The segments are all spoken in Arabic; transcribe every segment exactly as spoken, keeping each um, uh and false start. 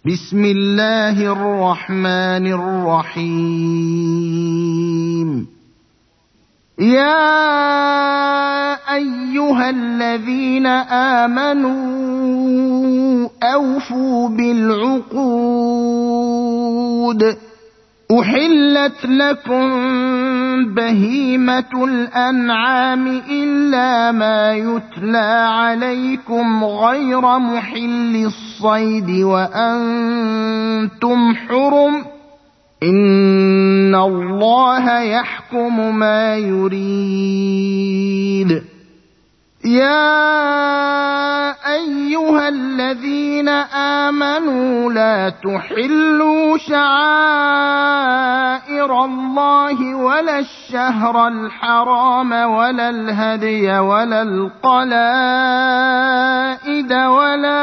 بسم الله الرحمن الرحيم يا أيها الذين آمنوا أوفوا بالعقود أحلت لكم بهيمة الأنعام إلا ما يتلى عليكم غير محل الصيد وأنتم حرم إن الله يحكم ما يريد يا أيها الذين آمنوا لا تحلوا شعائر الله ولا الشهر الحرام ولا الهدي ولا القلائد ولا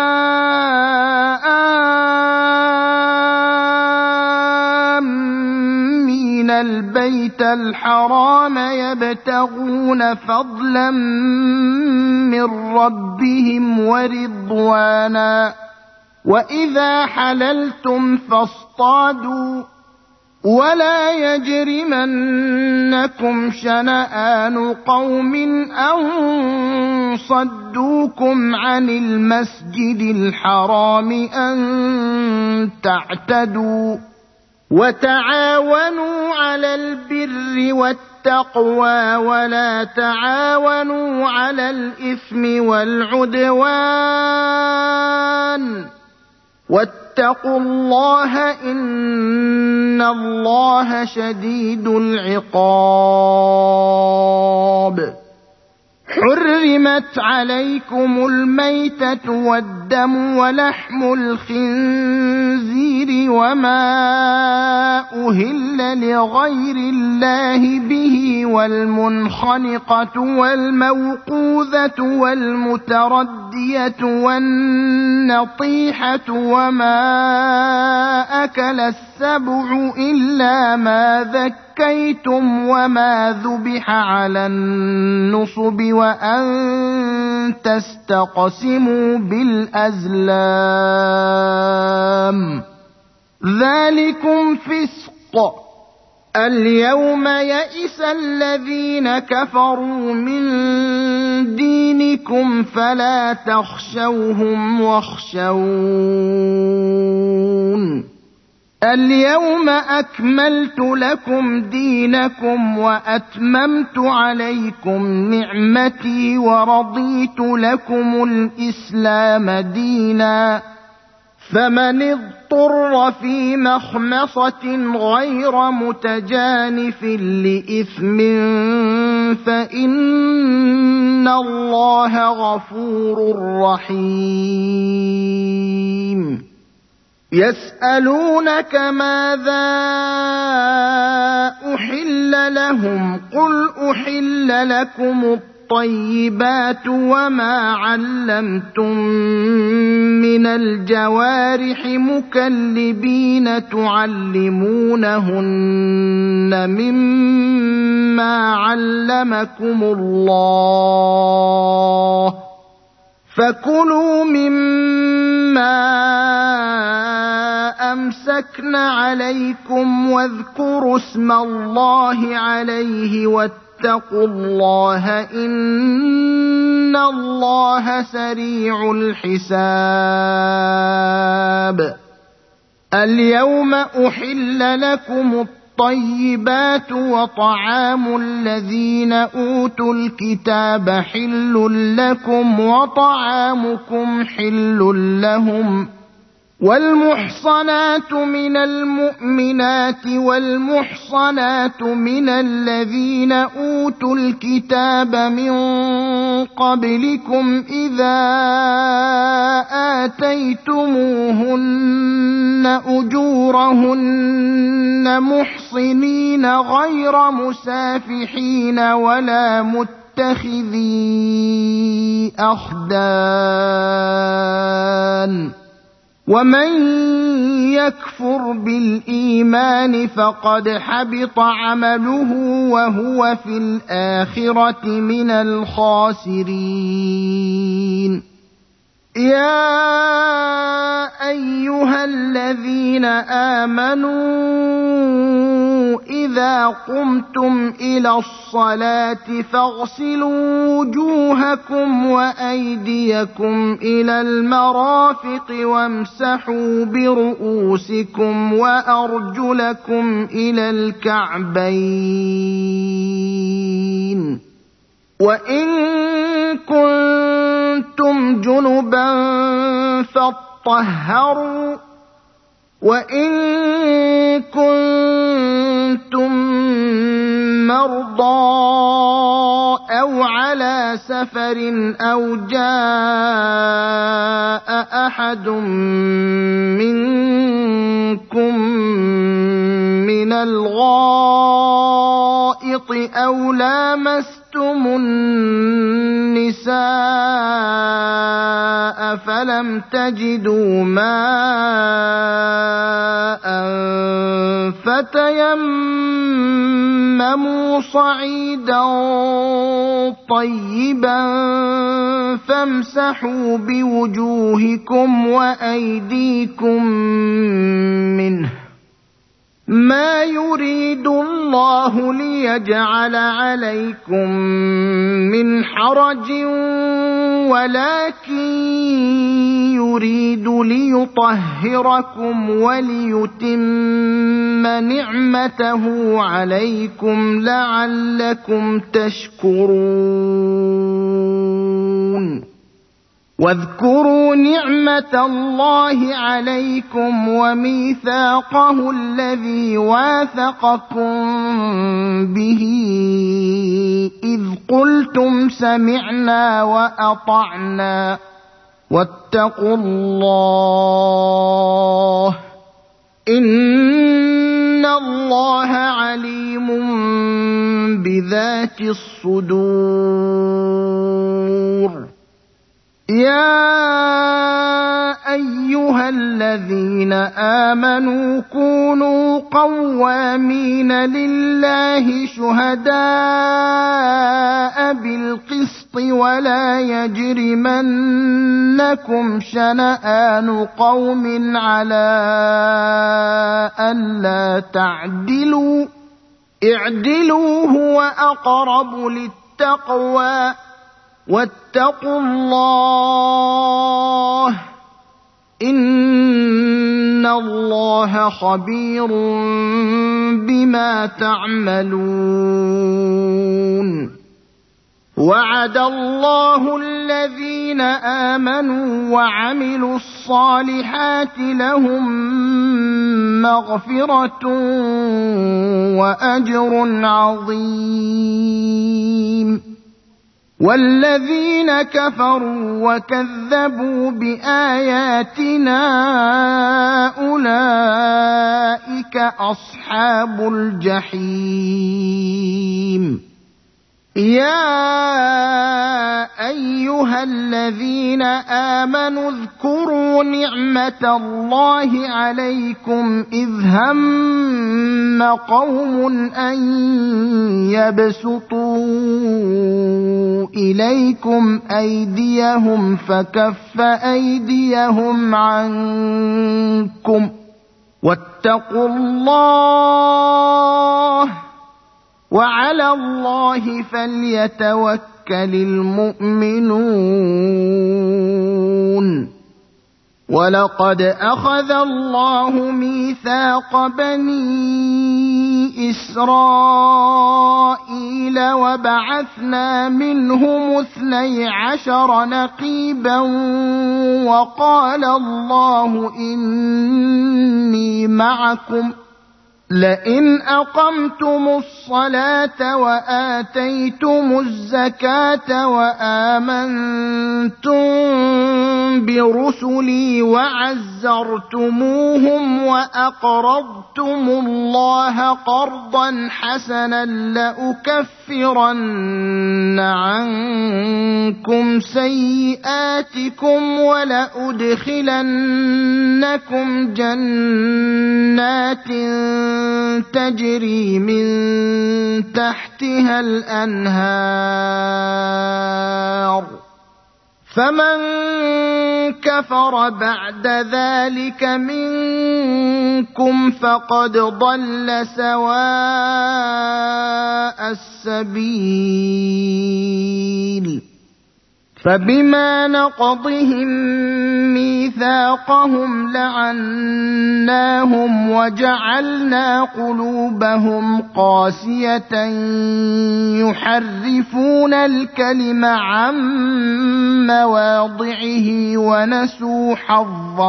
آمين البيت الحرام يبتغون فضلا من ربهم ورضوانا وإذا حللتم فاصطادوا ولا يجرمنكم شنآن قوم أن صدوكم عن المسجد الحرام أن تعتدوا وتعاونوا على البر والتقوى ولا تعاونوا على الإثم والعدوان واتقوا الله إن الله شديد العقاب حرمت عليكم الميتة والدم ولحم الخنزير وما أهل لغير الله به والمنخنقة والموقوذة والمتردية والنطيحة وما أكل السبع إلا ما ذكرتم زكيتم وما ذبح على النصب وأن تستقسموا بالأزلام ذلكم فسق اليوم يئس الذين كفروا من دينكم فلا تخشوهم واخشون اليوم أكملت لكم دينكم وأتممت عليكم نعمتي ورضيت لكم الإسلام دينا فمن اضطر في مخمصة غير متجانف لإثم فإن الله غفور رحيم يسألونك ماذا أحل لهم قل أحل لكم الطيبات وما علمتم من الجوارح مكلبين تعلمونهن مما علمكم الله فكلوا مما أمسكن عليكم واذكروا اسم الله عليه واتقوا الله إن الله سريع الحساب اليوم أحل لكم الطيبات وطعام الذين أوتوا الكتاب حل لكم وطعامكم حل لهم والمحصنات من المؤمنات والمحصنات من الذين أوتوا الكتاب من قبلكم إذا آتيتموهن أجورهن محصنين غير مسافحين ولا متخذي أخدان ومن يكفر بالإيمان فقد حبط عمله وهو في الآخرة من الخاسرين يا أيها الذين آمنوا إذا قمتم إلى الصلاة فاغسلوا وجوهكم وأيديكم إلى المرافق وامسحوا برؤوسكم وأرجلكم إلى الكعبين وإن كنتم جنبا فاطهروا وإن كنتم مرضى أو على سفر أو جاء أحد منكم من الغائط أو لامستم النساء فلم تجدوا ماء فتيمموا صعيدا طيبا فامسحوا بوجوهكم وأيديكم منه ما يريد الله ليجعل عليكم من حرج ولكن يريد ليطهركم وليتم نعمته عليكم لعلكم تشكرون واذكروا نعمة الله عليكم وميثاقه الذي واثقكم به إذ قلتم سمعنا وأطعنا واتقوا الله إن الله عليم بذات الصدور يا أيها الذين آمنوا كونوا قوامين لله شهداء بالقسط ولا يجرمنكم شنآن قوم على ألا تعدلوا اعدلوا هو أقرب للتقوى واتقوا الله إن الله خبير بما تعملون وعد الله الذين آمنوا وعملوا الصالحات لهم مغفرة وأجر عظيم والذين كفروا وكذبوا بآياتنا أولئك أصحاب الجحيم يا أيها الذين آمنوا اذكروا نعمة الله عليكم إذ هم قوم أن يبسطوا إليكم أيديهم فكف أيديهم عنكم واتقوا الله وعلى الله فليتوكل المؤمنون ولقد أخذ الله ميثاق بني إسرائيل وبعثنا منهم اثني عشر نقيبا وقال الله إني معكم لئن أقمتم الصلاة وآتيتم الزكاة وآمنتم برسلي وعزرتموهم وأقرضتم الله قرضا حسنا لأكفرن عنكم سيئاتكم ولأدخلنكم جنات تجري من تحتها الأنهار فمن كفر بعد ذلك منكم فقد ضل سواء السبيل فبما نقضهم ميثاقهم لعناهم وجعلنا قلوبهم قاسية يحرفون الكلم عن مواضعه ونسوا حظا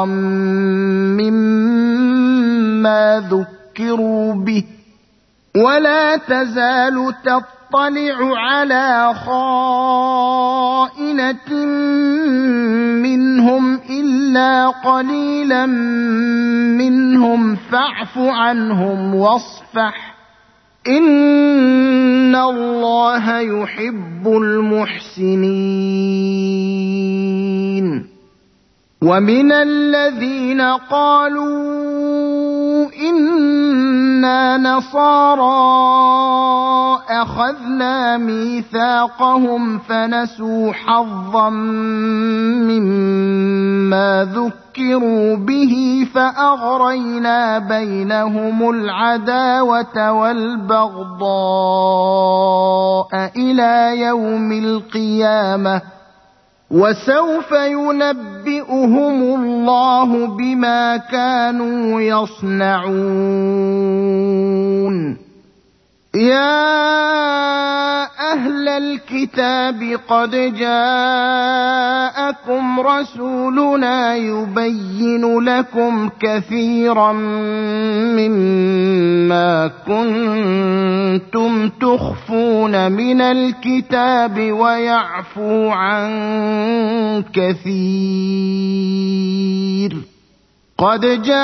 مما ذكروا به ولا تزال تطلع على خائنة منهم إلا قليلا منهم فاعف عنهم واصفح إن الله يحب المحسنين ومن الذين قالوا إنا نصارى أخذنا ميثاقهم فنسوا حظا مما ذكروا به فأغرينا بينهم العداوة والبغضاء إلى يوم القيامة وسوف ينبئهم الله بما كانوا يصنعون يا أهل الكتاب قد جاءكم رسولنا يبين لكم كثيرا مما كنتم تخفون من الكتاب ويعفو عن كثير قد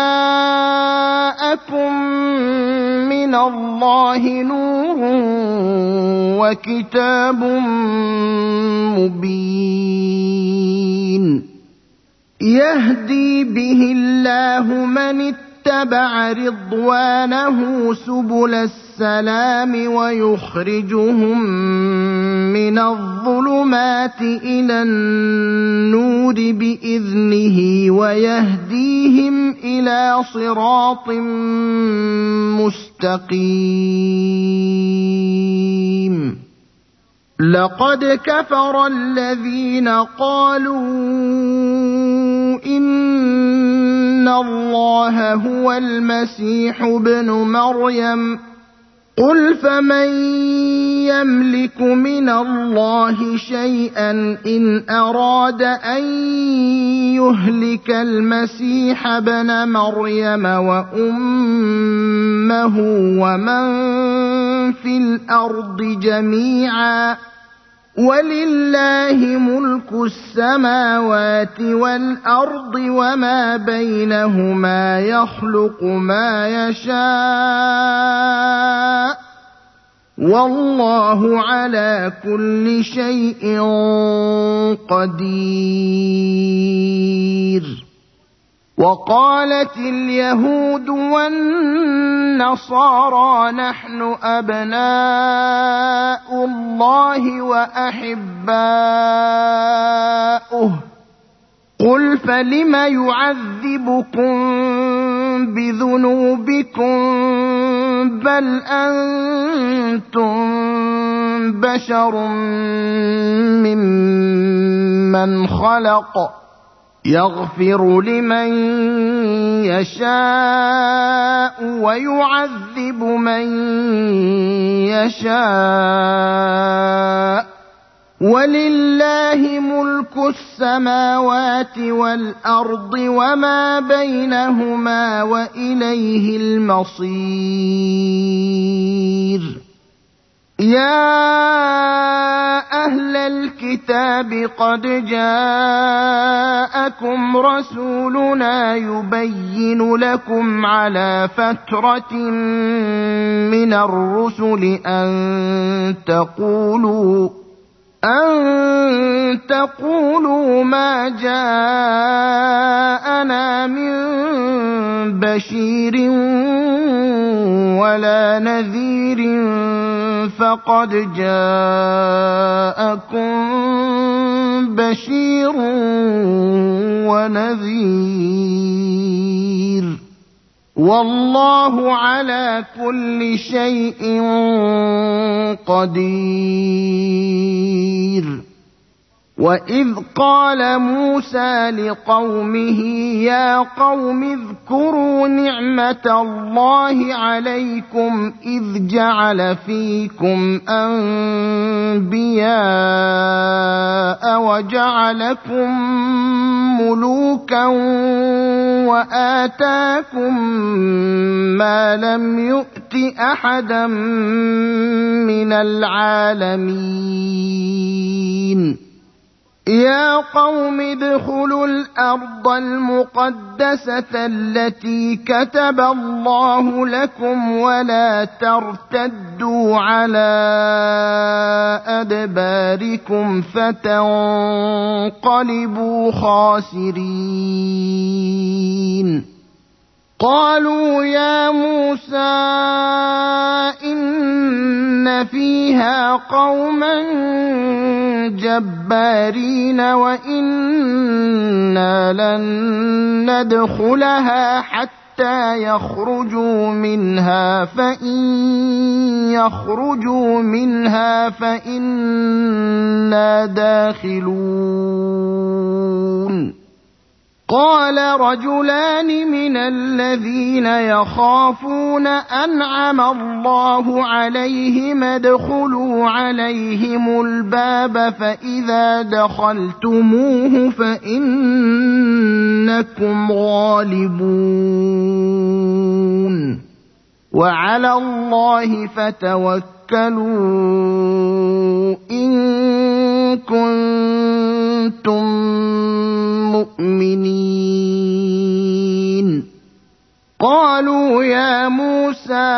جاءكم من الله نور وكتاب مبين يهدي به الله من اتبع رضوانه سبل السلام ويخرجهم من الظلمات إلى النور بإذنه ويهديهم إلى صراط مستقيم لقد كفر الذين قالوا إن الله هو المسيح ابن مريم قل فمن يملك من الله شيئا إن أراد أن يهلك المسيح ابن مريم وأمه ومن في الأرض جميعا ولله ملك السماوات والأرض وما بينهما يخلق ما يشاء والله على كل شيء قدير وقالت اليهود والنصارى نحن أبناء الله وأحباؤه قل فلم يعذبكم بذنوبكم بل أنتم بشر ممن خلق يغفر لمن يشاء ويعذب من يشاء ولله ملك السماوات والأرض وما بينهما وإليه المصير يا أهل الكتاب قد جاءكم رسولنا يبين لكم على فترة من الرسل أن تقولوا أن تقولوا ما جاءنا من بشير ولا نذير فقد جاءكم بشير ونذير والله على كل شيء قدير وإذ قال موسى لقومه يا قوم اذكروا نعمة الله عليكم إذ جعل فيكم أنبياء وجعلكم ملوكا وآتاكم ما لم يؤت أحدا من العالمين يا قوم ادخلوا الأرض المقدسة التي كتب الله لكم ولا ترتدوا على أدباركم فتنقلبوا خاسرين قالوا يا موسى إن فيها قوما جبارين وإنا لن ندخلها حتى يخرجوا منها فإن يخرجوا منها فإنا داخلون قال رجلان من الذين يخافون أنعم الله عليهم ادخلوا عليهم الباب فإذا دخلتموه فإنكم غالبون وعلى الله فتوكلوا إن كنتم مؤمنين قالوا يا موسى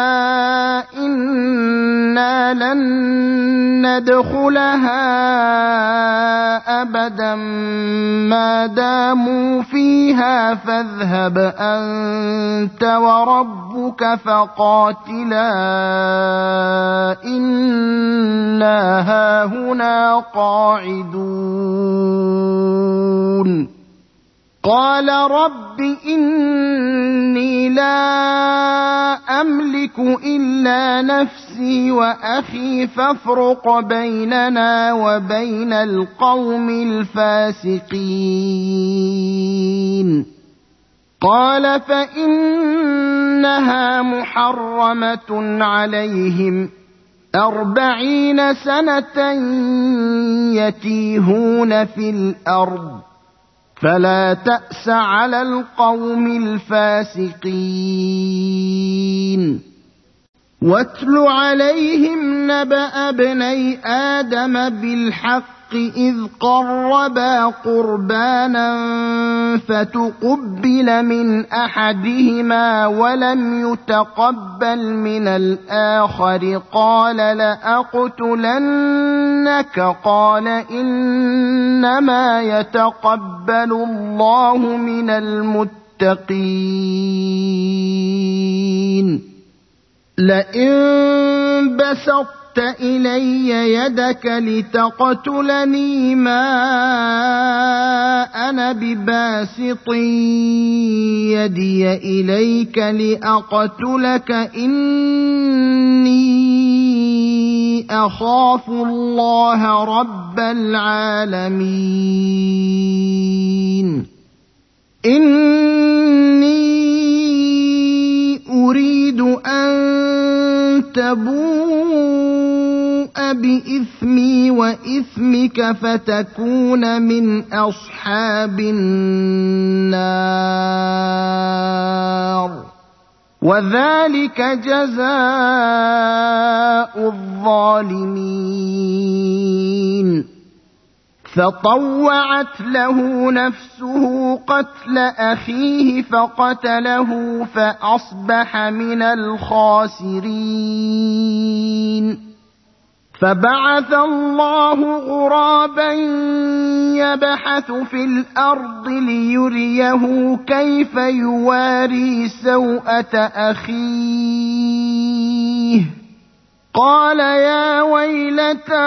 إنا لن ندخلها أبدا ما داموا فيها فاذهب أنت وربك فقاتلا إنا هاهنا قاعدون قال رب إني لا أملك إلا نفسي وأخي فافرق بيننا وبين القوم الفاسقين قال فإنها محرمة عليهم أربعين سنة يتيهون في الأرض فلا تأس على القوم الفاسقين واتل عليهم نبأ ابني آدم بالحق إذ قربا قربانا فتقبل من أحدهما ولم يتقبل من الآخر قال لأقتلنك قال إنما يتقبل الله من المتقين لئن بسطت إلي يدك لتقتلني ما أنا بباسط يدي إليك لأقتلك إني أخاف الله رب العالمين إني أريد أن تبوء بإثمي وإثمك فتكون من أصحاب النار وذلك جزاء الظالمين فطوعت له نفسه قتل أخيه فقتله فأصبح من الخاسرين فبعث الله غرابا يبحث في الأرض ليريه كيف يواري سوءة أخيه قال يا ويلتى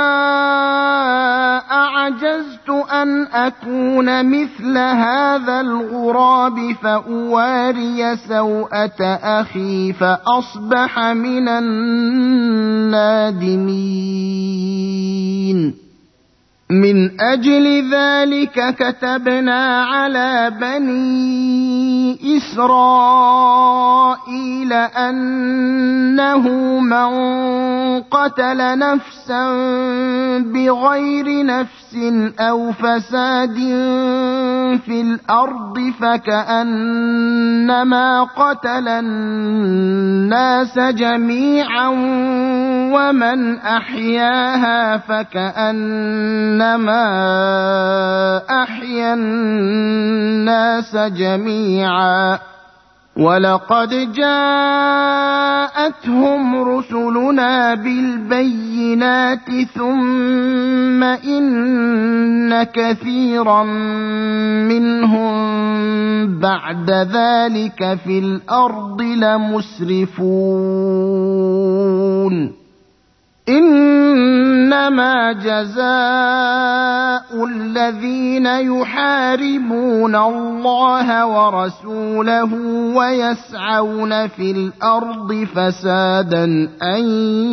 أعجزت أن أكون مثل هذا الغراب فأواري سوءة أخي فأصبح من النادمين من أجل ذلك كتبنا على بني إسرائيل أنه من قتل نفسا بغير نفس أو فساد في الأرض فكأنما قتل الناس جميعا ومن أحياها فكأنما أحيا الناس جميعا ولقد جاءتهم رسلنا بالبينات ثم إن كثيرا منهم بعد ذلك في الأرض لمسرفون إنما جزاء الذين يحاربون الله ورسوله ويسعون في الأرض فسادا أن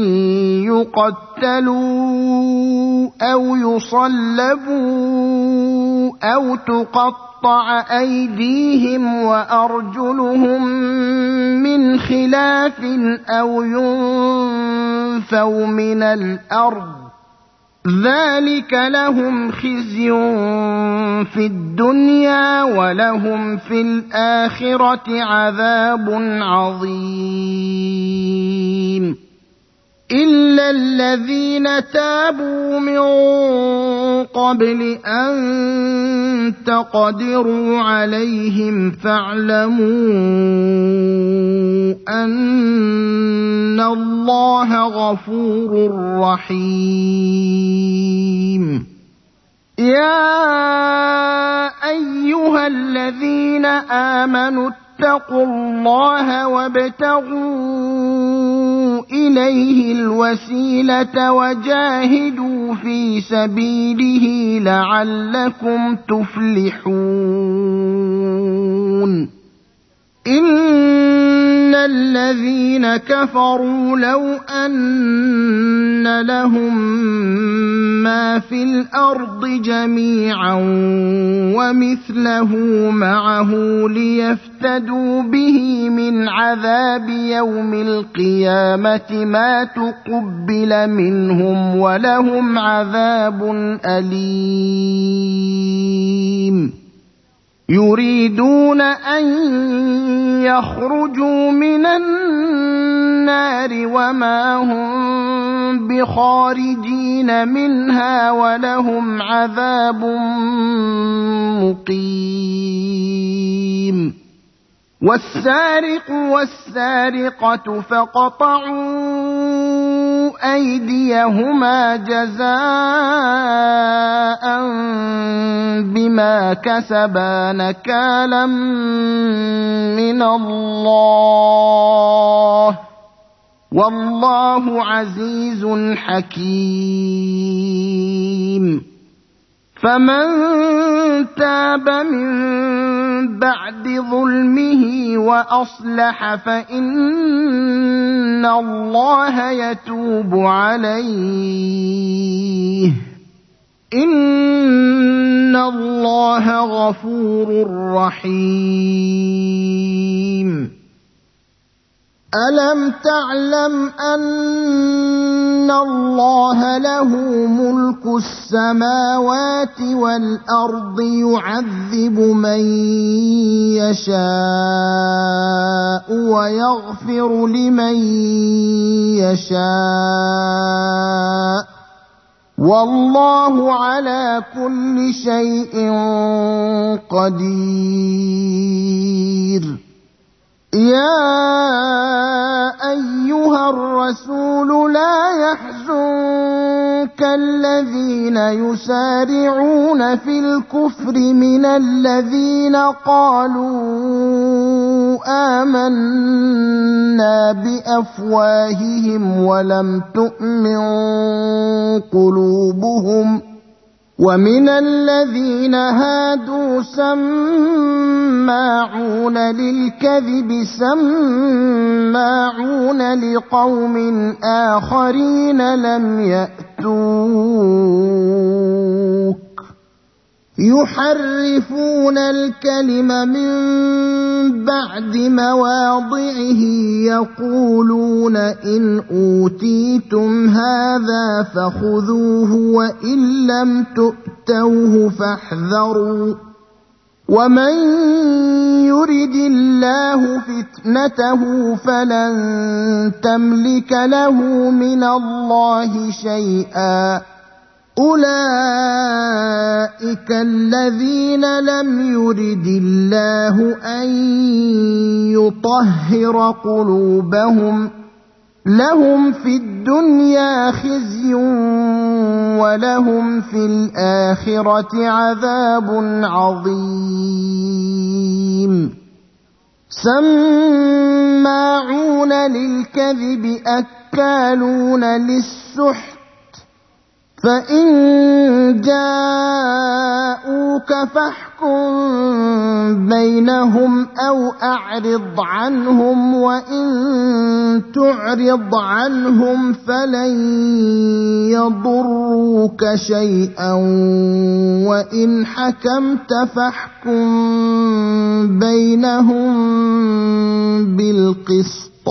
يقتلوا أو يصلبوا أو تقطع أيديهم وأرجلهم من خلاف أو ينفوا من الأرض ذلك لهم خزي في الدنيا ولهم في الآخرة عذاب عظيم إلا الذين تابوا من قبل أن تقدروا عليهم فاعلموا أن الله غفور رحيم يا أيها الذين آمنوا اتقوا الله وابتغوا إليه الوسيلة وجاهدوا في سبيله لعلكم تفلحون إن الذين كفروا لو أن لهم ما في الأرض جميعا ومثله معه ليفتدوا به من عذاب يوم القيامة ما تقبل منهم ولهم عذاب أليم يريدون أن يخرجوا من النار وما هم بخارجين منها ولهم عذاب مقيم والسارق والسارقة فقطعوا أيديهما جزاء بما كسبا نكالا من الله والله عزيز حكيم فمن تاب من بعد ظلمه وأصلح فإن الله يتوب عليه إن الله غفور رحيم ألم تعلم أن الله له ملك السماوات والأرض يعذب من يشاء ويغفر لمن يشاء والله على كل شيء قدير يا أيها الرسول لا يحزنك الذين يسارعون في الكفر من الذين قالوا آمنا آمنا بأفواههم ولم تؤمن قلوبهم ومن الذين هادوا سماعون للكذب سماعون لقوم آخرين لم يأتوك يحرفون الكلم من بعد مواضعه يقولون إن أوتيتم هذا فخذوه وإن لم تؤتوه فاحذروا ومن يرد الله فتنته فلن تملك له من الله شيئا أولئك الذين لم يرد الله أن يطهر قلوبهم لهم في الدنيا خزي ولهم في الآخرة عذاب عظيم سماعون للكذب أكالون للسحت فإن جاءوك فاحكم بينهم أو أعرض عنهم وإن تعرض عنهم فلن يضروك شيئا وإن حكمت فاحكم بينهم بالقسط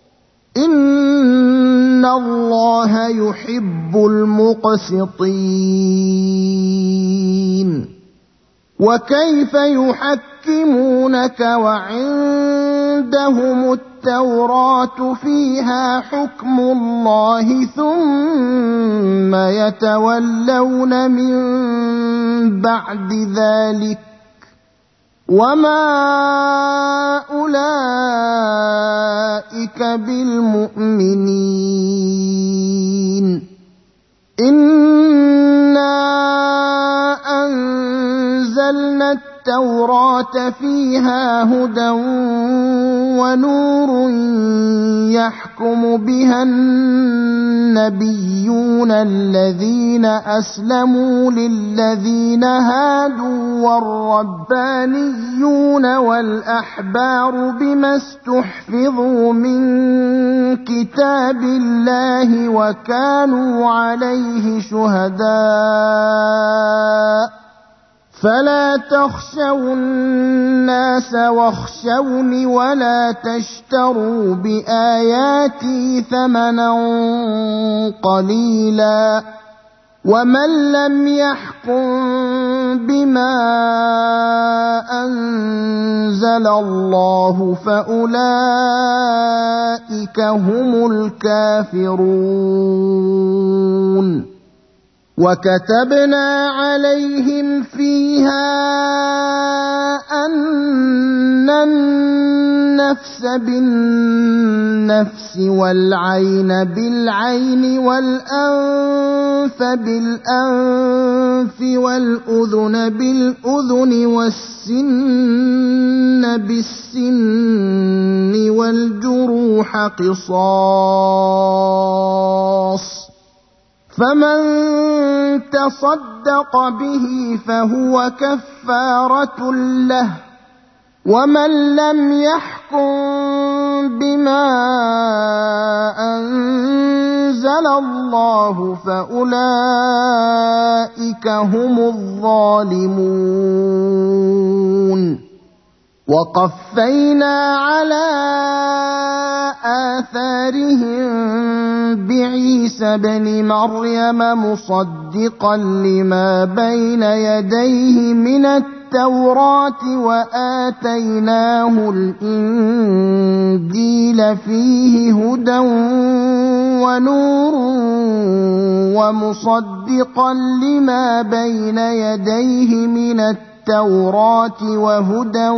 إن الله يحب المقسطين وكيف يحكمونك وعندهم التوراة فيها حكم الله ثم يتولون من بعد ذلك وما أولئك بالمؤمنين إنا أنزلنا التوراة فيها هدى ونور يحكم بها النبيون الذين أسلموا للذين هادوا والربانيون والأحبار بما استحفظوا من كتاب الله وكانوا عليه شهداء فلا تخشوا الناس واخشوني ولا تشتروا بآياتي ثمنا قليلا ومن لم يحكم بما أنزل الله فأولئك هم الكافرون وكتبنا عليهم فيها أن النفس بالنفس والعين بالعين والأنف بالأنف والأذن بالأذن والسن بالسن والجروح قصاص فمن تصدق به فهو كفارة له ومن لم يحكم بما أنزل الله فأولئك هم الظالمون وقفينا على آثارهم بعيسى بن مريم مصدقا لما بين يديه من التوراة وآتيناه الإنجيل فيه هدى ونور ومصدقا لما بين يديه من التوراة التوراة وهدى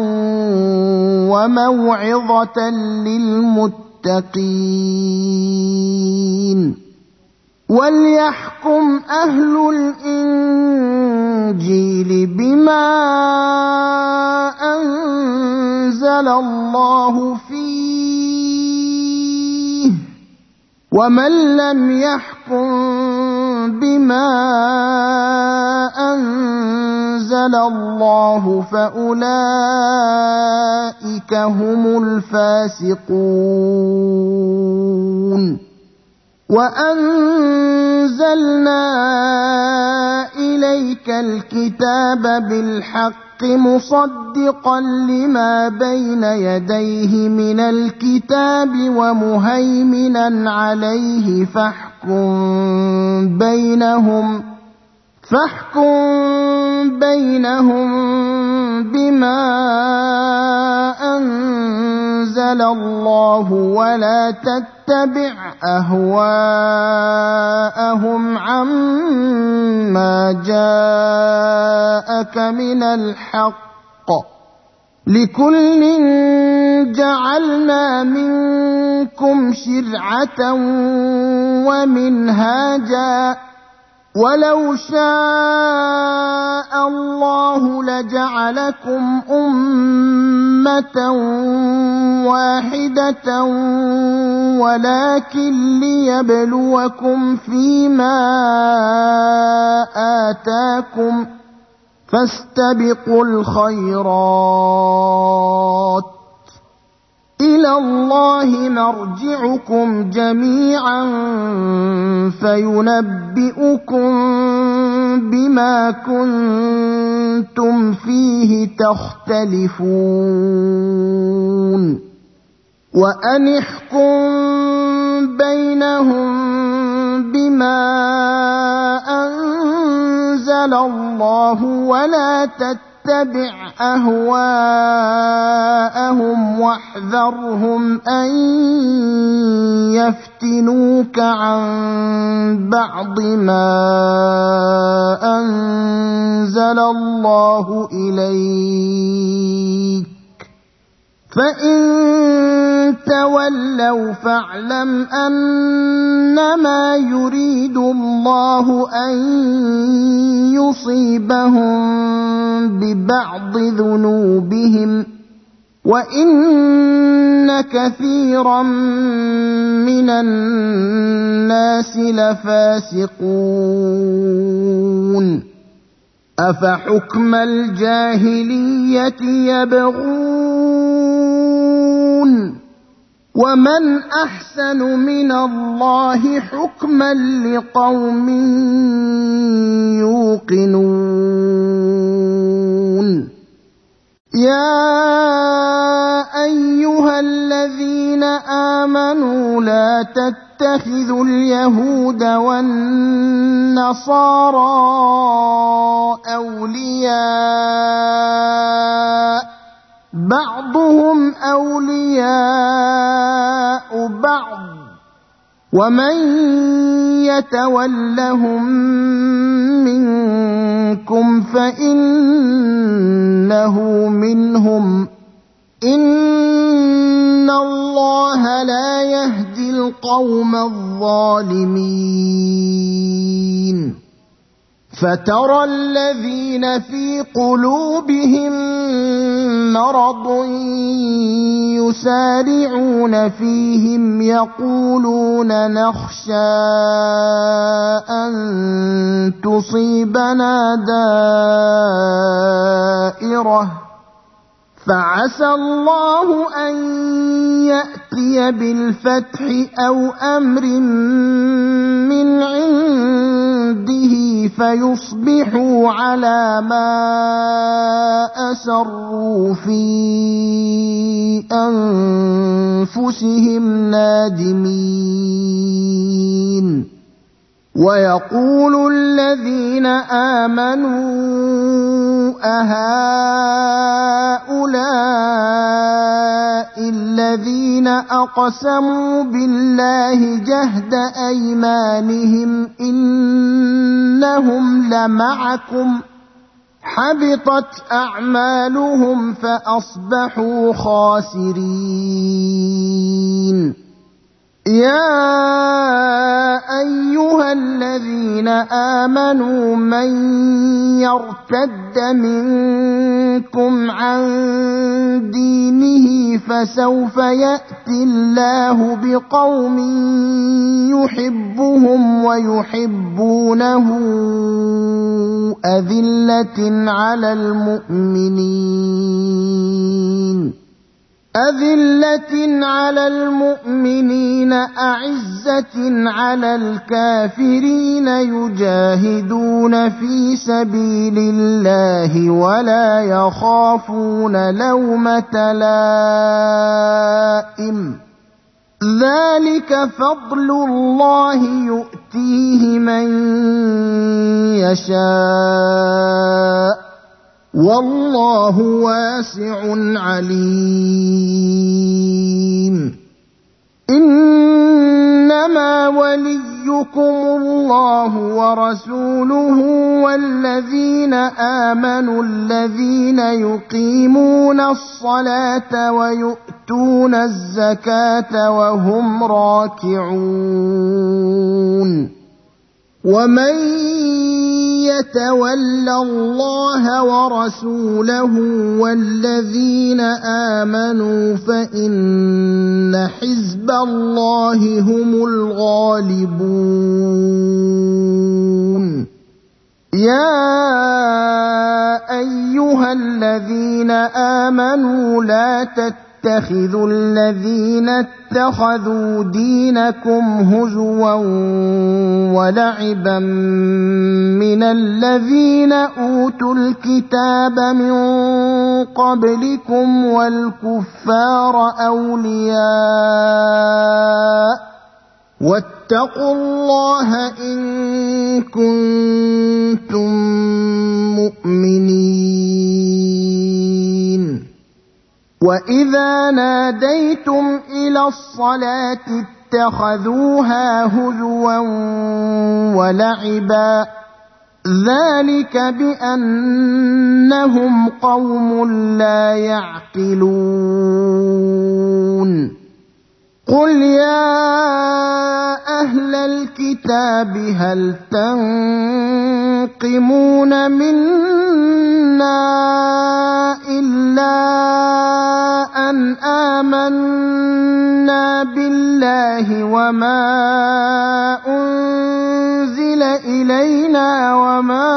وموعظة للمتقين وليحكم أهل الإنجيل بما أنزل الله فيه فيه ومن لم يحكم بما أنزل الله فأولئك هم الفاسقون وأنزلنا إليك الكتاب بالحق مصدقا لما بين يديه من الكتاب ومهيمنا عليه فاحكم بينهم فاحكم بينهم بما أنزل الله ولا تتبع أهواءهم عما جاءك من الحق لكل جعلنا منكم شرعة ومنهاجا ولو شاء الله لجعلكم أمة واحدة ولكن ليبلوكم فيما آتاكم فاستبقوا الخيرات إلى الله مرجعكم جميعا فينبئكم بما كنتم فيه تختلفون وأن احكم بينهم بما أنزل الله ولا تتبع اتبع أهواءهم واحذرهم أن يفتنوك عن بعض ما أنزل الله إليك فإن تولوا فاعلم أنما يريد الله أن يصيبهم ببعض ذنوبهم وإن كثيرا من الناس لفاسقون أفحكم الجاهلية يبغون ومن أحسن من الله حكما لقوم يوقنون يا أيها الذين آمنوا لا تتخذوا اليهود والنصارى أولياء بعضهم أولياء بعض ومن يتولهم منكم فإنه منهم إن الله لا يهدي القوم الظالمين فترى الذين في قلوبهم مرض يسارعون فيهم يقولون نخشى أن تصيبنا دائرة فعسى الله أن يأتي بالفتح أو أمر من عنده فيصبحوا على ما أسروا في أنفسهم نادمين ويقول الذين آمنوا أهؤلاء الذين أقسموا بالله جهد أيمانهم إنهم لمعكم حبطت أعمالهم فأصبحوا خاسرين يا أيها الذين آمنوا من يرتد منكم عن دينه فسوف يأتي الله بقوم يحبهم ويحبونه أذلة على المؤمنين أذلة على المؤمنين أعزة على الكافرين يجاهدون في سبيل الله ولا يخافون لومة لائم ذلك فضل الله يؤتيه من يشاء والله واسع عليم إنما وليكم الله ورسوله والذين آمنوا الذين يقيمون الصلاة ويؤتون الزكاة وهم راكعون ومن يتول الله ورسوله والذين آمنوا فإن حزب الله هم الغالبون يا أيها الذين آمنوا لا تتخذوا الذين اتخذوا دينكم هزوا ولعبا من الذين أوتوا الكتاب من قبلكم والكفار أولياء واتقوا الله إن كنتم مؤمنين وإذا ناديتم إلى الصلاة اتخذوها هزوا ولعبا ذلك بأنهم قوم لا يعقلون قل يا أهل الكتاب هل تنقمون منا إلا أن آمنا بالله وما أنزل إلينا وما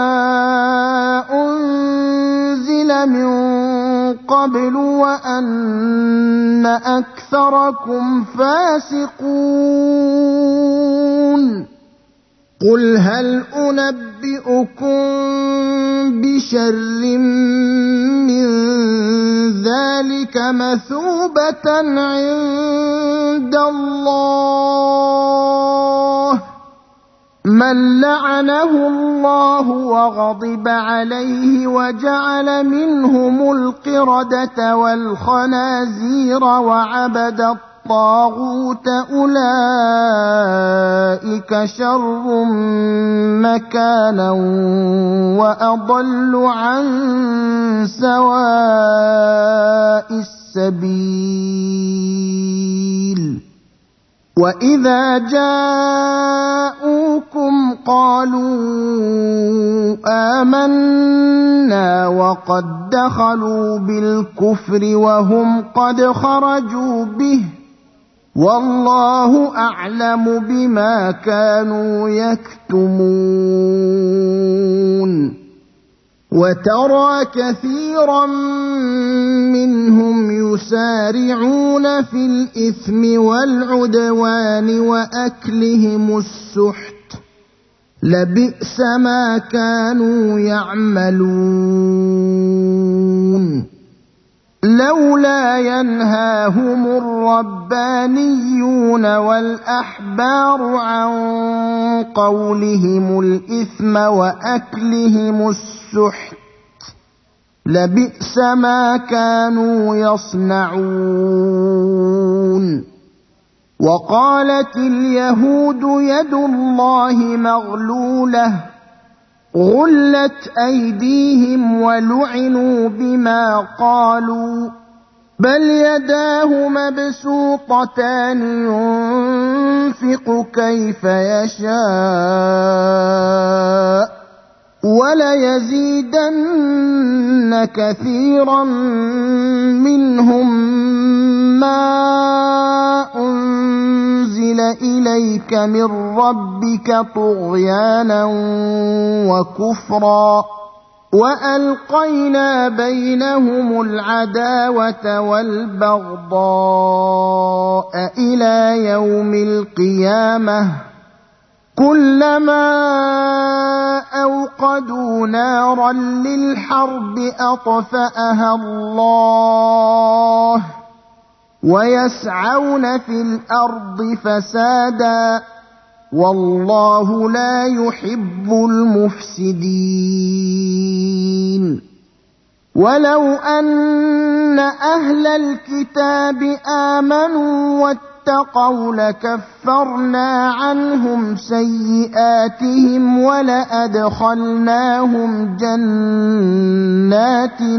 أنزل من قبل وأن أكثركم فاسقون قل هل أنبئكم بشر من ذلك مثوبة عند الله من لعنه الله وغضب عليه وجعل منهم القردة والخنازير وعبد الطاغوت أولئك شر مكانا وأضل عن سواء السبيل وإذا جاءوكم قالوا آمنا وقد دخلوا بالكفر وهم قد خرجوا به والله أعلم بما كانوا يكتمون وترى كثيرا منهم يسارعون في الإثم والعدوان وأكلهم السحت لبئس ما كانوا يعملون لولا ينهاهم الربانيون والأحبار عن قولهم الإثم وأكلهم السحت لبئس ما كانوا يصنعون وقالت اليهود يد الله مغلولة غلت أيديهم ولعنوا بما قالوا بل يداه مبسوطتان ينفق كيف يشاء وليزيدن كثيرا منهم ما أنزل إليك من ربك طغيانا وكفرا وألقينا بينهم العداوة والبغضاء إلى يوم القيامة كلما أوقدوا نارا للحرب أطفأها الله ويسعون في الأرض فسادا والله لا يحب المفسدين ولو أن أهل الكتاب آمنوا واتقوا لكفرنا عنهم سيئاتهم ولأدخلناهم جنات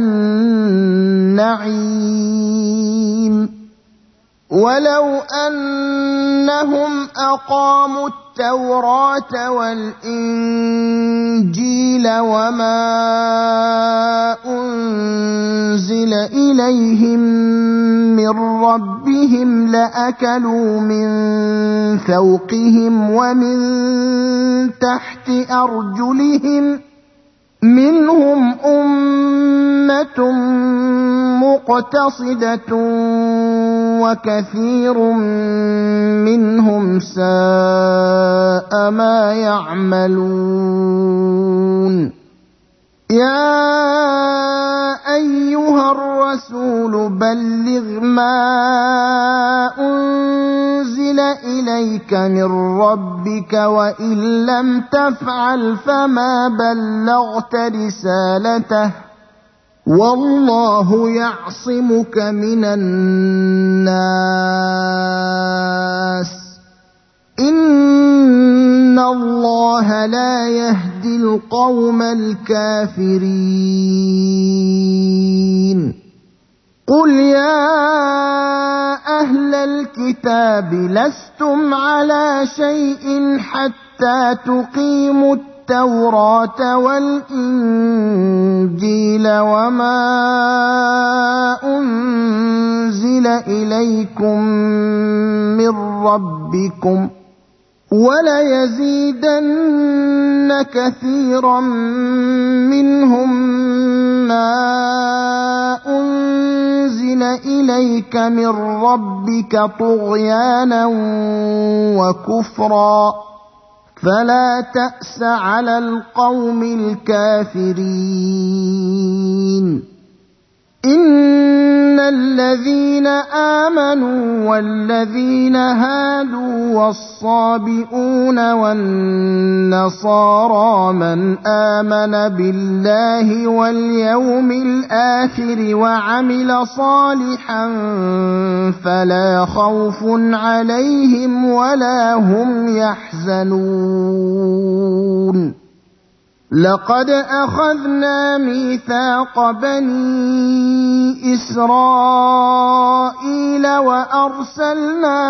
النعيم ولو أنهم أقاموا التوراة والإنجيل وما أنزل إليهم من ربهم لأكلوا من فوقهم ومن تحت أرجلهم منهم أمة مقتصدة وكثير منهم ساء ما يعملون يا أيها الرسول بلغ ما أنزل إليك من ربك وإن لم تفعل فما بلغت رسالته والله يعصمك من الناس إن الله لا يهدي القوم الكافرين قل يا أهل الكتاب لستم على شيء حتى تقيموا التوراة والإنجيل وما أنزل إليكم من ربكم وليزيدن كثيرا منهم ما أنزل إليك من ربك طغيانا وكفرا فلا تأس على القوم الكافرين إن الذين آمنوا والذين هادوا والصابئون والنصارى من آمن بالله واليوم الآخر وعمل صالحا فلا خوف عليهم ولا هم يحزنون لقد أخذنا ميثاق بني إسرائيل وأرسلنا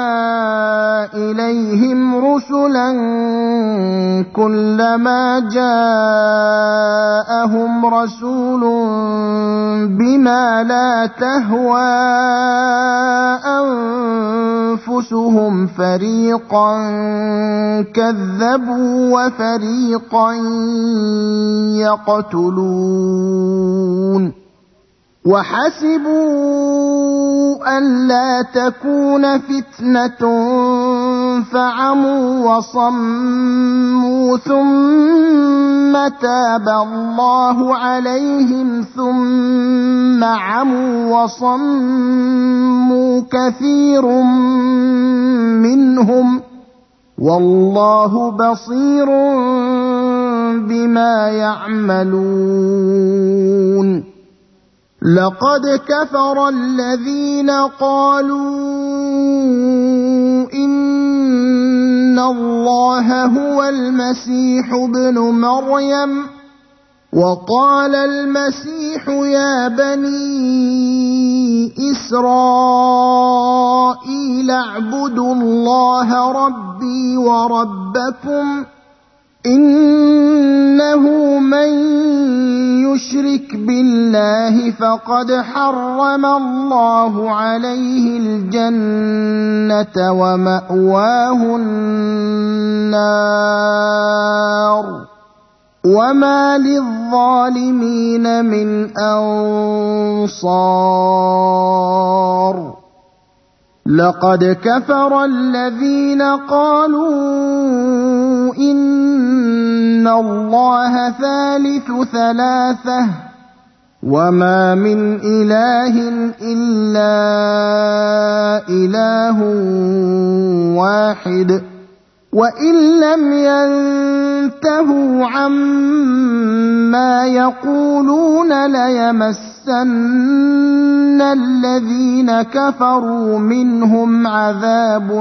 إليهم رسلا كلما جاءهم رسول بما لا تهوى أنفسهم فريقا كذبوا وفريقا يقتلون وحسبوا ألا تكون فتنة فعموا وصموا ثم تاب الله عليهم ثم عموا وصموا كثير منهم والله بصير بما يعملون لقد كفر الذين قالوا إن الله هو المسيح ابن مريم وقال المسيح يا بني إسرائيل اعبدوا الله ربي وربكم إنه من يشرك بالله فقد حرم الله عليه الجنة ومأواه النار وما للظالمين من أنصار لقد كفر الذين قالوا إن الله ثالث ثلاثة وما من إله إلا إله واحد وإن لم ينتهوا عما يقولون ليمسن الذين كفروا منهم عذاب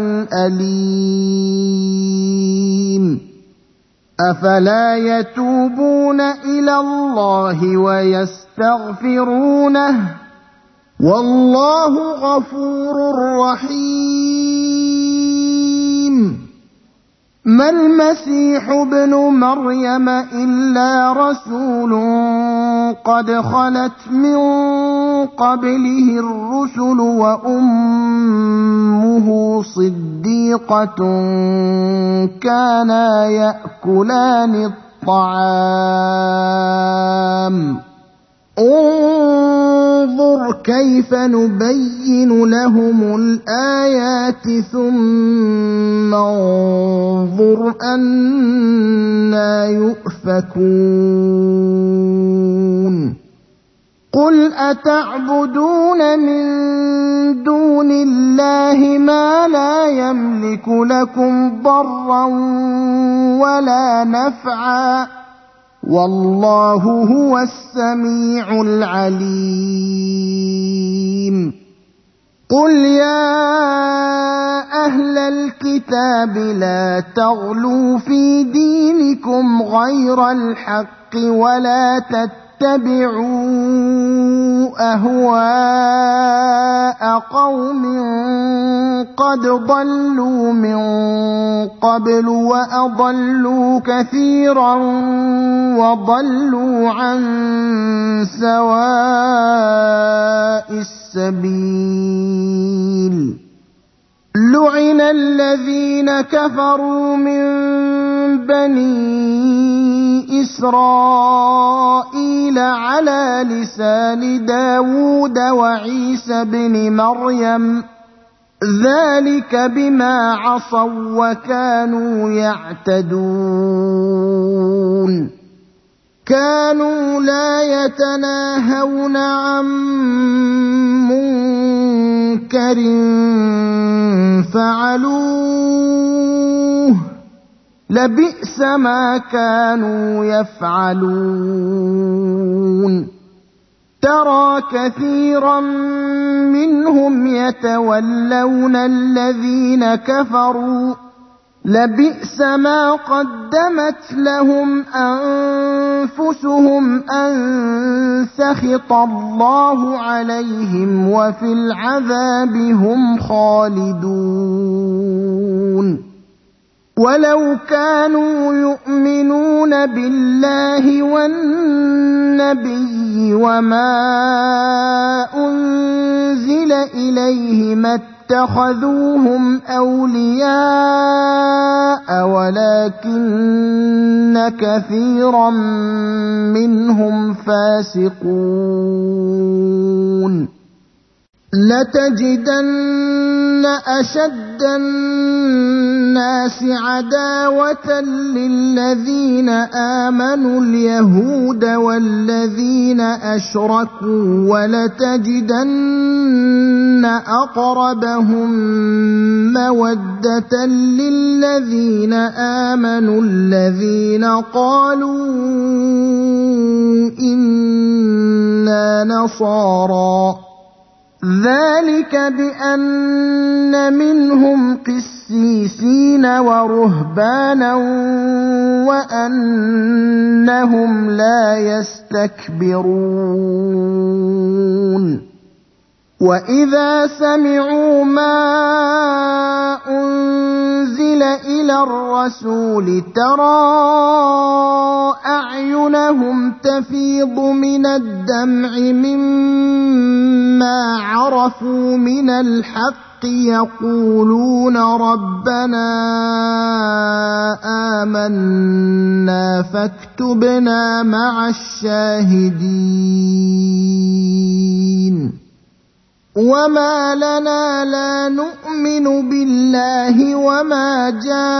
أليم أفلا يتوبون إلى الله ويستغفرونه والله غفور رحيم ما المسيح ابن مريم إلا رسول قد خلت من قبله الرسل وأمه صديقة كانا يأكلان الطعام انظر كيف نبين لهم الآيات ثم انظر أنى يؤفكون قل أتعبدون من دون الله ما لا يملك لكم ضرا ولا نفعا والله هو السميع العليم قل يا أهل الكتاب لا تغلوا في دينكم غير الحق ولا تتبعوا أهواء قوم قد ضلوا من قبل وأضلوا كثيرا وضلوا عن سواء السبيل لعن الذين كفروا من بني إسرائيل على لسان داود وعيسى بن مريم ذلك بما عصوا وكانوا يعتدون كانوا لا يتناهون عن منكر فعلوه لبئس ما كانوا يفعلون ترى كثيرا منهم يتولون الذين كفروا لبئس ما قدمت لهم أنفسهم أن سخط الله عليهم وفي العذاب هم خالدون ولو كانوا يؤمنون بالله والنبي وما أنزل إليه ما اتخذوهم أولياء ولكن كثيرا منهم فاسقون لتجدن أشد الناس عداوة للذين آمنوا اليهود والذين أشركوا ولتجدن أقربهم مودة للذين آمنوا الذين قالوا إنا نصارى ذلك بأن منهم قسيسين ورهبانا وأنهم لا يستكبرون وإذا سمعوا ما أنزل إلى الرسول ترى أعينهم تفيض من الدمع مما عرفوا من الحق يقولون ربنا آمنا فاكتبنا مع الشاهدين وما لنا لا نؤمن بالله وما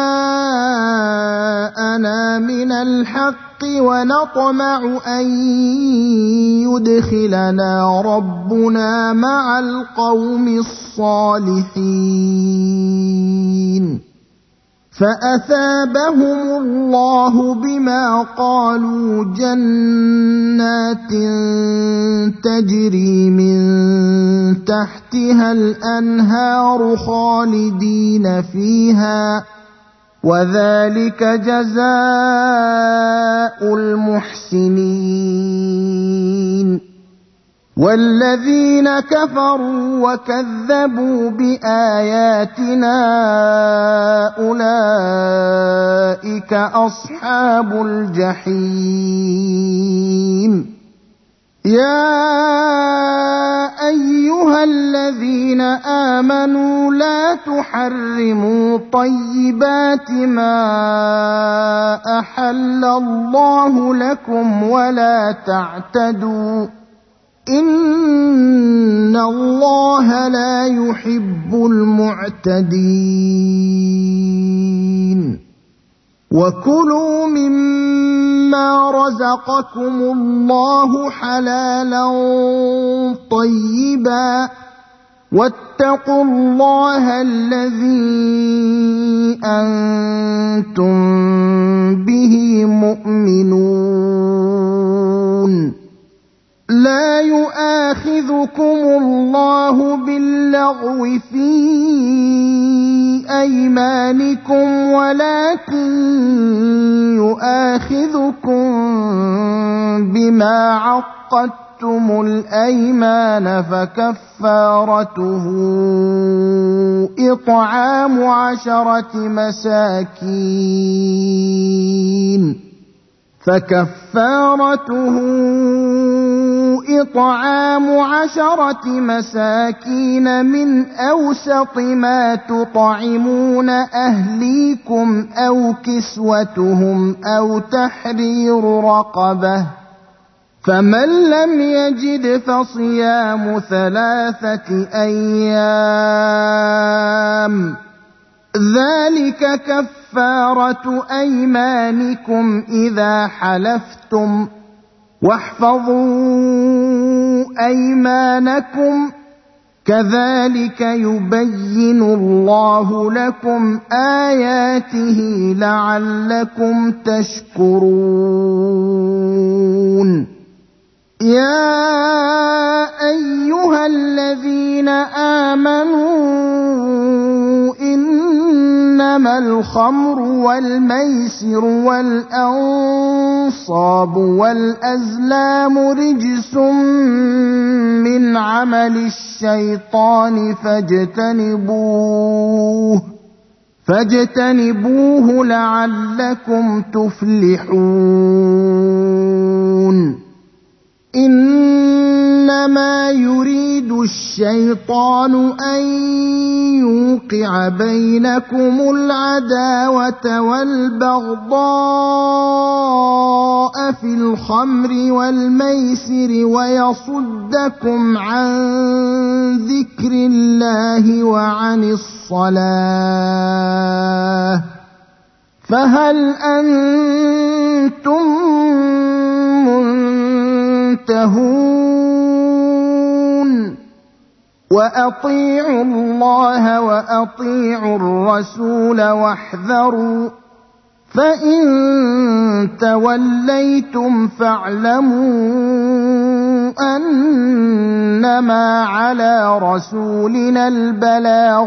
جاءنا من الحق ونطمع أن يدخلنا ربنا مع القوم الصالحين فأثابهم الله بما قالوا جنات تجري من تحتها الأنهار خالدين فيها وذلك جزاء المحسنين والذين كفروا وكذبوا بآياتنا أولئك أصحاب الجحيم يا أيها الذين آمنوا لا تحرموا طيبات ما أحل الله لكم ولا تعتدوا إن الله لا يحب المعتدين وكلوا مما رزقكم الله حلالا طيبا واتقوا الله الذي أنتم به مؤمنون لا يؤاخذكم الله باللغو في أيمانكم ولكن يؤاخذكم بما عقدتم الأيمان فكفارته إطعام عشرة مساكين فكفارته إطعام عشرة مساكين من أوسط ما تطعمون أهليكم أو كسوتهم أو تحرير رقبة فمن لم يجد فصيام ثلاثة أيام ذلك كفارة أيمانكم إذا حلفتم واحفظوا أيمانكم كذلك يبين الله لكم آياته لعلكم تشكرون يا أيها الذين آمنوا إنما الخمر والميسر والأنصاب والأزلام رجس من عمل الشيطان فاجتنبوه فاجتنبوه لعلكم تفلحون إنما يريد الشيطان أن يوقع بينكم العداوة والبغضاء في الخمر والميسر ويصدكم عن ذكر الله وعن الصلاة فهل أنتم منتهون وأطيعوا الله وأطيعوا الرسول واحذروا فإن توليتم فاعلموا أنما على رسولنا البلاغ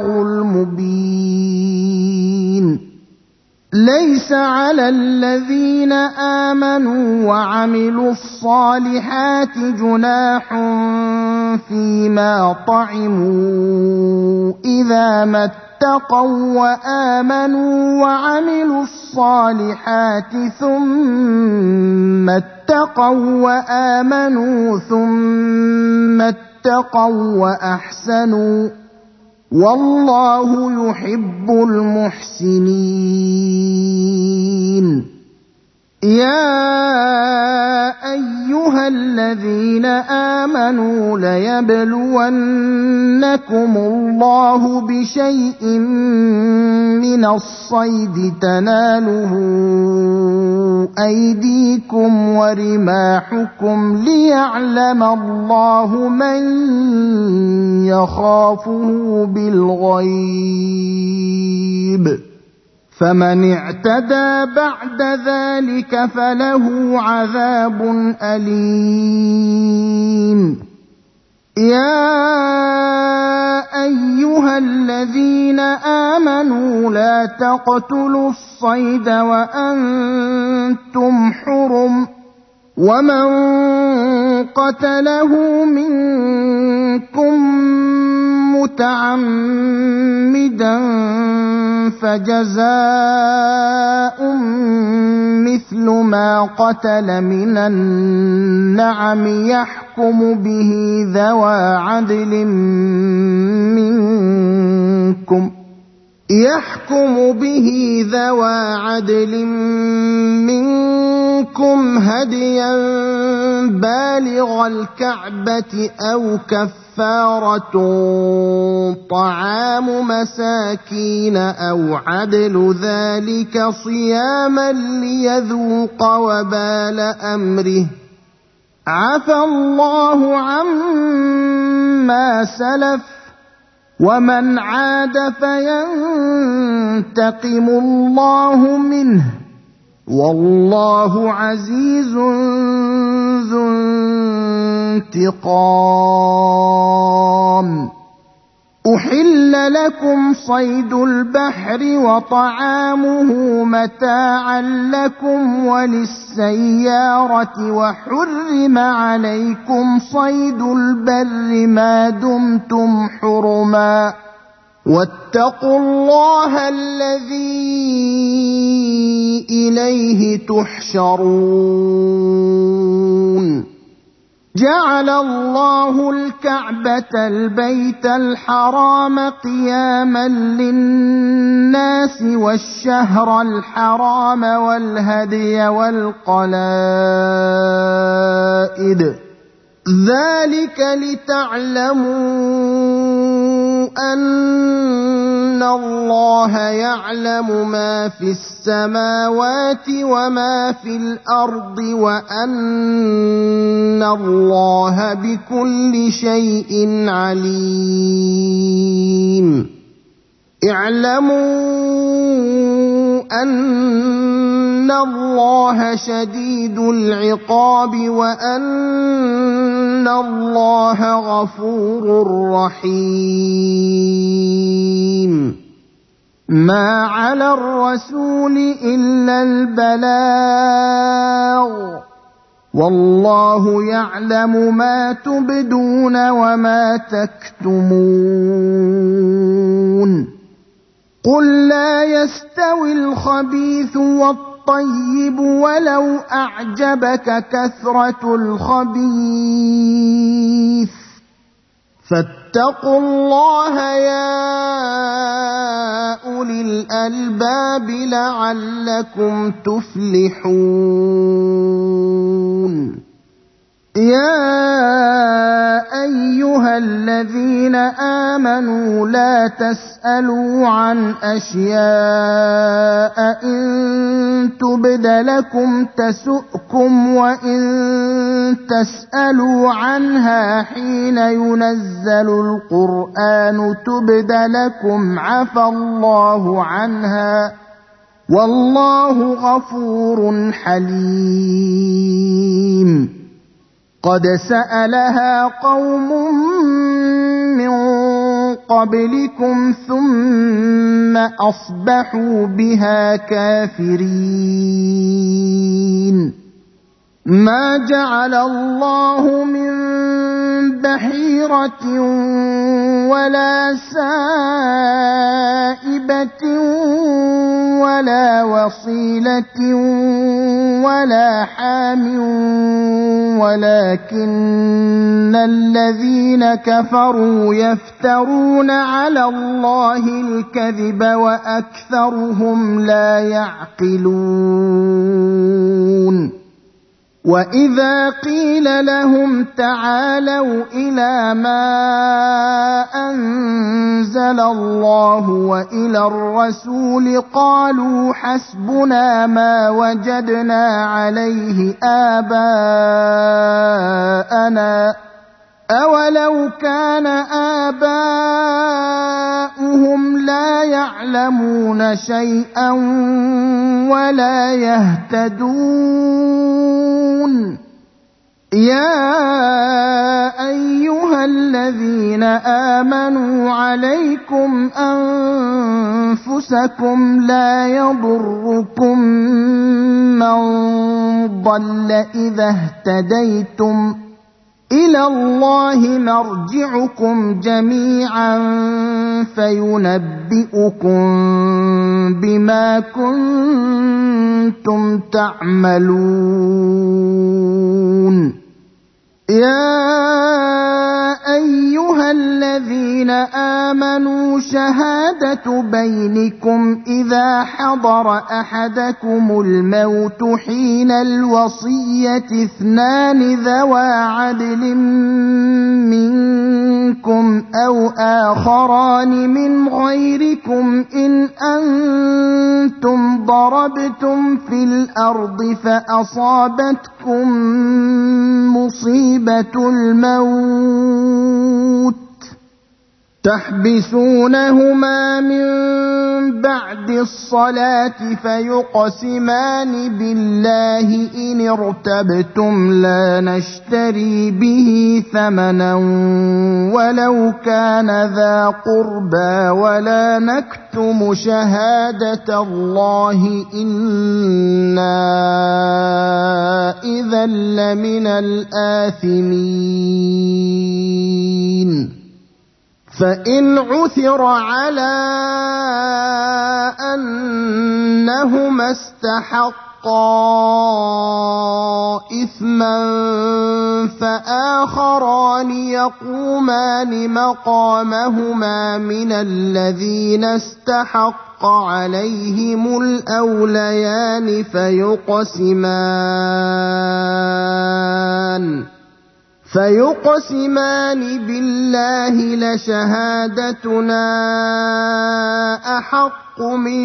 المبين ليس على الذين آمنوا وعملوا الصالحات جناح فيما طعموا إذا ما اتقوا وآمنوا وعملوا الصالحات ثم اتقوا وآمنوا ثم اتقوا وأحسنوا والله يحب المحسنين يا أيها الذين آمنوا ليبلونكم الله بشيء من الصيد تناله أيديكم ورماحكم ليعلم الله من يخافه بالغيب فمن اعتدى بعد ذلك فله عذاب أليم يا أيها الذين آمنوا لا تقتلوا الصيد وأنتم حرم ومن قتله منكم متعمدا فجزاء مثل ما قتل من النعم يحكم به ذوى عدل منكم يحكم به ذوى عدل منكم هديا بالغ الكعبة أو كفارة طعام مساكين أو عدل ذلك صياما ليذوق وبال أمره عفى الله عما سلف ومن عاد فينتقم الله منه والله عزيز ذو انتقام أحل لكم صيد البحر وطعامه متاعا لكم وللسيارة وحرم عليكم صيد البر ما دمتم حرما واتقوا الله الذي إليه تحشرون جعل الله الكعبة البيت الحرام قياما للناس والشهر الحرام والهدي والقلائد ذلك لتعلموا أن الله يعلم ما في السماوات وما في الأرض وأن الله بكل شيء عليم اعلموا أن الله شديد العقاب وأن الله غفور رحيم ما على الرسول إلا البلاغ والله يعلم ما تبدون وما تكتمون قل لا يستوي الخبيث والطيب ولو أعجبك كثرة الخبيث فاتقوا الله يا أولي الألباب لعلكم تفلحون يا أيها الذين آمنوا لا تسألوا عن أشياء إن تبد لكم تسؤكم وإن تسألوا عنها حين ينزل القرآن تبد لكم عفى الله عنها والله غفور حليم قد سألها قوم من قبلكم ثم أصبحوا بها كافرين ما جعل الله من بحيرة ولا سائبة ولا وصيلة ولا حام ولكن الذين كفروا يفترون على الله الكذب وأكثرهم لا يعقلون وَإِذَا قِيلَ لَهُمْ تَعَالَوْا إِلَى مَا أَنزَلَ اللَّهُ وَإِلَى الرَّسُولِ قَالُوا حَسْبُنَا مَا وَجَدْنَا عَلَيْهِ آبَاءَنَا أَوَلَوْ كَانَ آبَاؤُهُمْ لَا يَعْلَمُونَ شَيْئًا وَلَا يَهْتَدُونَ يَا أَيُّهَا الَّذِينَ آمَنُوا عَلَيْكُمْ أَنفُسَكُمْ لَا يَضُرُّكُم مَّن ضَلَّ إِذَا اهْتَدَيْتُمْ إِلَى اللَّهِ مَرْجِعُكُمْ جَمِيعًا فَيُنَبِّئُكُم بِمَا كُنتُمْ تَعْمَلُونَ يَا أَيُّهَا الَّذِينَ آمَنُوا شَهَادَةُ بَيْنِكُمْ إِذَا حَضَرَ أَحَدَكُمُ الْمَوْتُ حِينَ الْوَصِيَّةِ اثْنَانِ ذَوَا عَدْلٍ مِّنكُمْ أَوْ آخَرَانِ مِنْ غَيْرِكُمْ إِنْ أَنتُمْ ضَرَبْتُمْ فِي الْأَرْضِ فَأَصَابَتْكُم مُّصِيبَةُ الْمَوْتِ تَحْبِسُونَهُمَا مِن بَعْدِ الصَّلَاةِ فَيُقْسِمَانِ بِاللَّهِ إِنِ ارْتَبْتُمْ لَا نَشْتَرِي بِهِ ثَمَنًا وَلَوْ كَانَ ذَا قُرْبَىٰ وَلَا نَكْتُمُ شَهَادَةَ اللَّهِ إِنَّا إِذًا لَّمِنَ الْآثِمِينَ فَإِنْ عُثِرَ عَلَىٰ أَنَّهُمَا اسْتَحَقَّا إِثْمًا فَآخَرَانِ يَقُومَانِ مَقَامَهُمَا مِنَ الَّذِينَ استحق عليهم الأوليان فيقسمان فيقسمان بالله لشهادتنا أحق من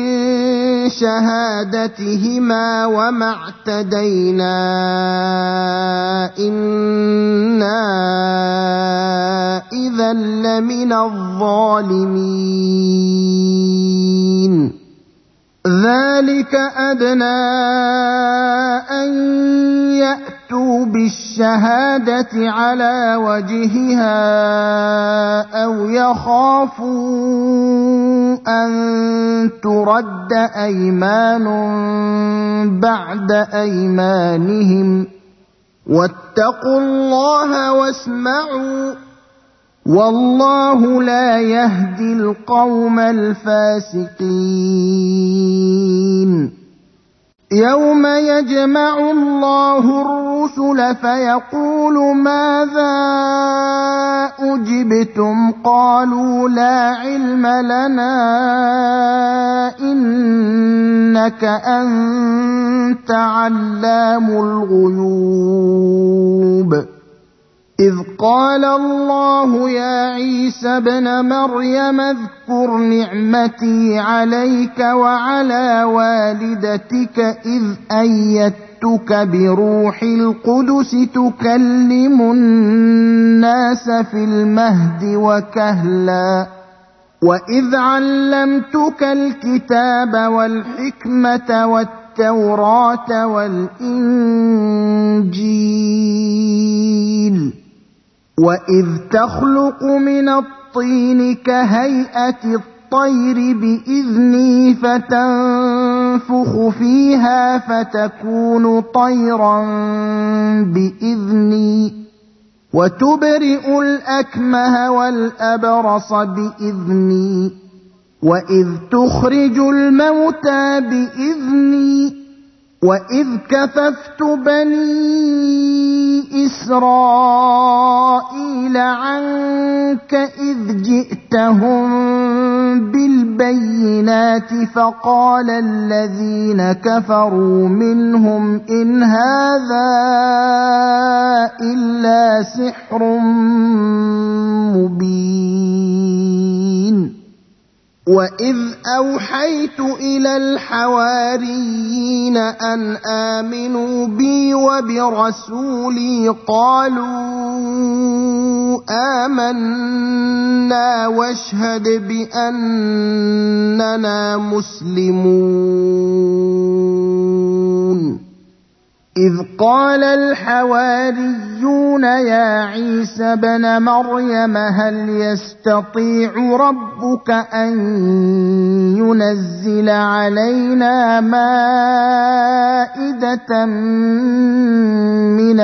شهادتهما وما اعتدينا إنا إذا لمن الظالمين ذلك أدنى أن يأتوا بالشهادة على وجهها أو يخافوا أن ترد أيمان بعد أيمانهم واتقوا الله واسمعوا والله لا يهدي القوم الفاسقين يوم يجمع الله الرسل فيقول ماذا أجبتم قالوا لا علم لنا إنك أنت علام الغيوب إذ قال الله يا عيسى ابن مريم اذكر نعمتي عليك وعلى والدتك إذ أيدتك بروح القدس تكلم الناس في المهد وكهلا وإذ علمتك الكتاب والحكمة والتقوى التوراة والإنجيل وإذ تخلق من الطين كهيئة الطير بإذني فتنفخ فيها فتكون طيرا بإذني وتبرئ الأكمه والأبرص بإذني وإذ تخرج الموتى بإذني وإذ كففت بني إسرائيل عنك إذ جئتهم بالبينات فقال الذين كفروا منهم إن هذا إلا سحر مبين وإذ أوحيت إلى الحواريين أن آمنوا بي وبرسولي قالوا آمنا واشهد بأننا مسلمون إذ قال الحواريون يا عيسى ابن مريم هل يستطيع ربك أن ينزل علينا مائدة من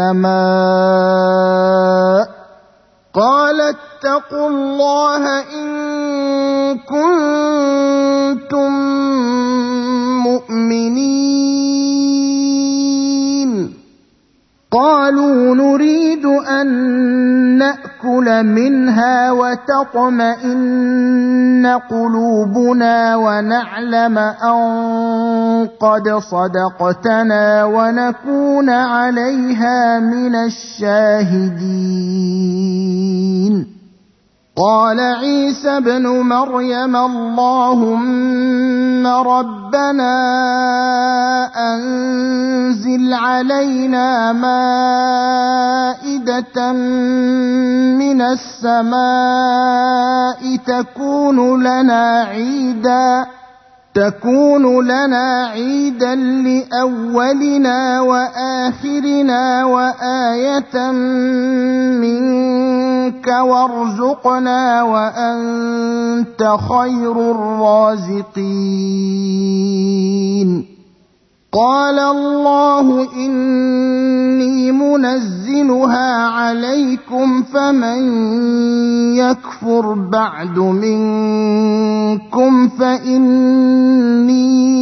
السماء قال اتقوا الله إن كنتم مؤمنين قالوا نريد أن نأكل منها وتطمئن قلوبنا ونعلم أن قد صدقتنا ونكون عليها من الشاهدين قال عيسى ابن مريم اللهم ربنا أنزل علينا مائدة من السماء تكون لنا عيدا تكون لنا عيدا لأولنا وآخرنا وآية منك وارزقنا وأنت خير الرازقين قال الله إني منزلها عليكم فمن يكفر بعد منكم فإني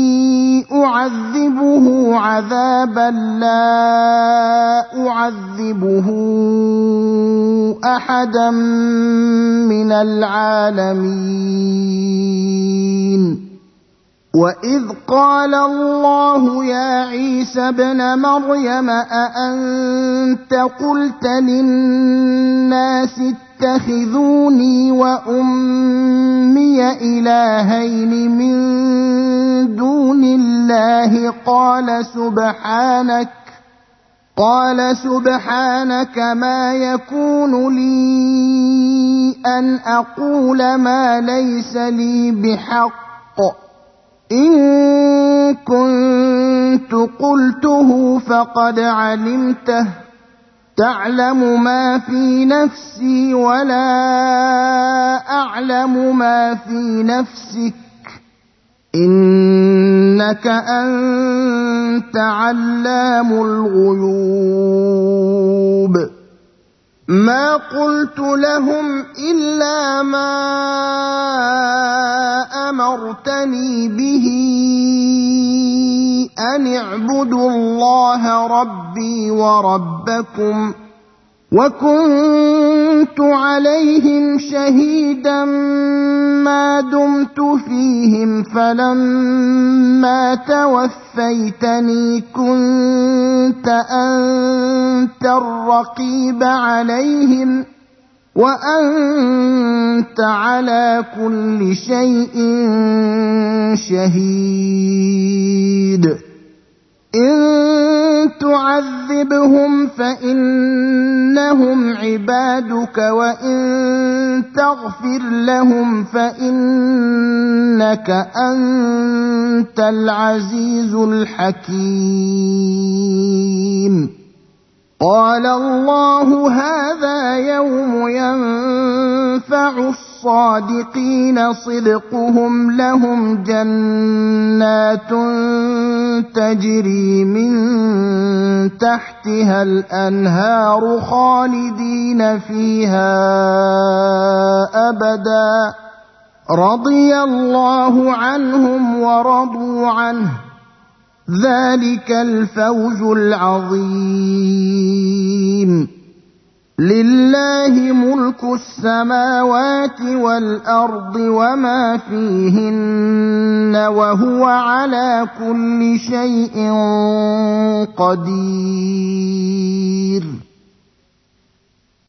أعذبه عذابا لا أعذبه أحدا من العالمين وإذ قال الله يا عيسى ابن مريم أأنت قلت للناس اتخذوني وأمي إلهين من دون الله قال سبحانك قال سبحانك ما يكون لي أن أقول ما ليس لي بحق إن كنت قلته فقد علمته تعلم ما في نفسي ولا أعلم ما في نفسك إنك أنت علام الغيوب ما قلت لهم إلا ما أمرتني به أن اعبدوا الله ربي وربكم وكنت عليهم شهيدا ما دمت فيهم فلما توفيتني كنت أنت الرقيب عليهم وأنت على كل شيء شهيد إن تعذبهم فإنهم عبادك وإن تغفر لهم فإنك أنت العزيز الحكيم قال الله هذا يوم ينفع الصادقين صدقهم لهم جنات تجري من تحتها الأنهار خالدين فيها أبدا رضي الله عنهم ورضوا عنه ذلك الفوز العظيم لله ملك السماوات والأرض وما فيهن وهو على كل شيء قدير